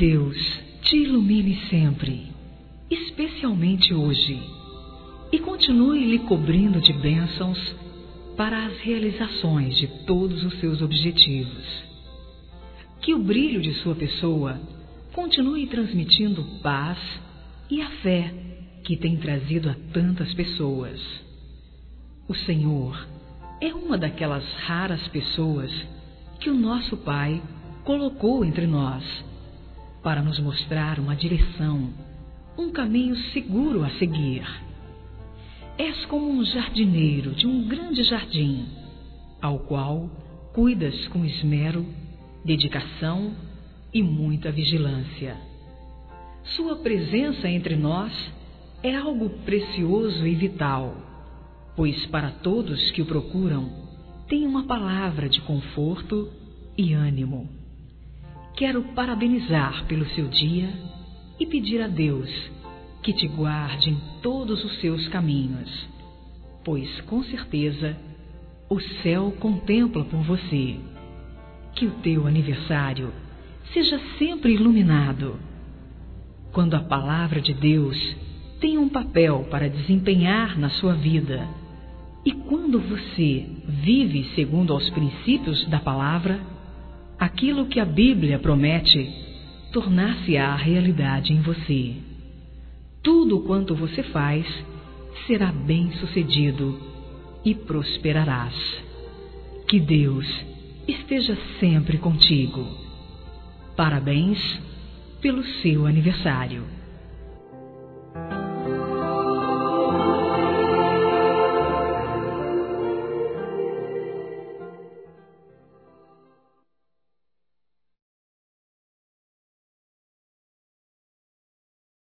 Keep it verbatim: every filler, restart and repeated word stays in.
Deus te ilumine sempre, especialmente hoje, e continue lhe cobrindo de bênçãos para as realizações de todos os seus objetivos. Que o brilho de sua pessoa continue transmitindo paz e a fé que tem trazido a tantas pessoas. O Senhor é uma daquelas raras pessoas que o nosso Pai colocou entre nós para nos mostrar uma direção, um caminho seguro a seguir. És como um jardineiro de um grande jardim, ao qual cuidas com esmero, dedicação e muita vigilância. Sua presença entre nós é algo precioso e vital, pois para todos que o procuram tem uma palavra de conforto e ânimo. Quero parabenizar pelo seu dia e pedir a Deus que te guarde em todos os seus caminhos, pois com certeza o céu contempla por você. Que o teu aniversário seja sempre iluminado. Quando a palavra de Deus tem um papel para desempenhar na sua vida, e quando você vive segundo aos princípios da palavra, aquilo que a Bíblia promete tornar-se-á realidade em você. Tudo quanto você faz será bem-sucedido e prosperarás. Que Deus esteja sempre contigo. Parabéns pelo seu aniversário.